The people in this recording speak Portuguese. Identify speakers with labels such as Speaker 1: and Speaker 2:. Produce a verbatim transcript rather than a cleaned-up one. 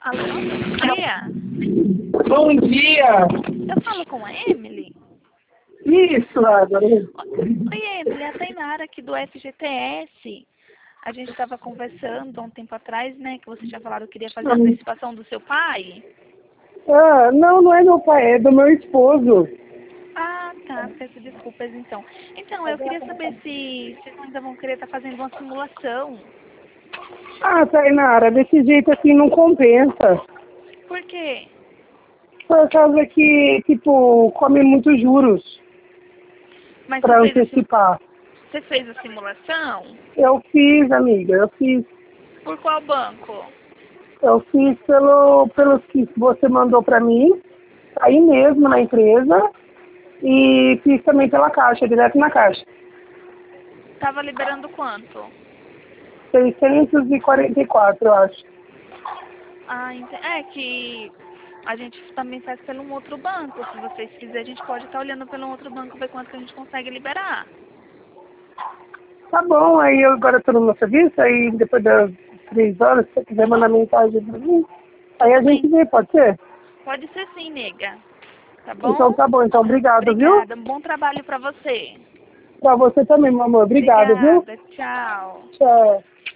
Speaker 1: Alô, bom dia.
Speaker 2: Bom dia.
Speaker 1: Eu falo com a Emily?
Speaker 2: Isso, Álvaro.
Speaker 1: Oi, Emily, é a Tainara aqui do F G T S. A gente estava conversando há um tempo atrás, né, que você tinha falado que queria fazer a antecipação do seu pai.
Speaker 2: Ah, não, não é meu pai, é do meu esposo.
Speaker 1: Ah, tá. Peço desculpas, então. Então, eu queria saber se vocês ainda vão querer estar fazendo uma simulação.
Speaker 2: Ah, Tainara, desse jeito assim não compensa.
Speaker 1: Por quê?
Speaker 2: Por causa que, tipo, come muitos juros
Speaker 1: Mas você
Speaker 2: para
Speaker 1: fez, a, sim-
Speaker 2: antecipar.
Speaker 1: você fez a simulação?
Speaker 2: Eu fiz, amiga, eu fiz.
Speaker 1: Por qual banco?
Speaker 2: Eu fiz pelo, pelos que você mandou para mim, aí mesmo na empresa, e fiz também pela caixa, direto na caixa.
Speaker 1: Tava liberando quanto?
Speaker 2: seiscentos e quarenta e quatro, eu acho.
Speaker 1: Ah, ente- é que a gente também faz pelo um outro banco. Se vocês quiserem, a gente pode estar olhando pelo outro banco, ver quanto que a gente consegue liberar.
Speaker 2: Tá bom, aí eu agora estou no meu serviço, aí depois das três horas, se você quiser mandar mensagem pra mim, aí
Speaker 1: Tudo
Speaker 2: a gente
Speaker 1: bem.
Speaker 2: vê, pode ser?
Speaker 1: Pode ser sim, nega. Tá
Speaker 2: Então
Speaker 1: bom?
Speaker 2: tá bom, então obrigado, viu?
Speaker 1: Obrigada. Um bom trabalho pra você.
Speaker 2: Pra você também, meu amor. Obrigado, viu?
Speaker 1: Obrigada. Tchau.
Speaker 2: Tchau.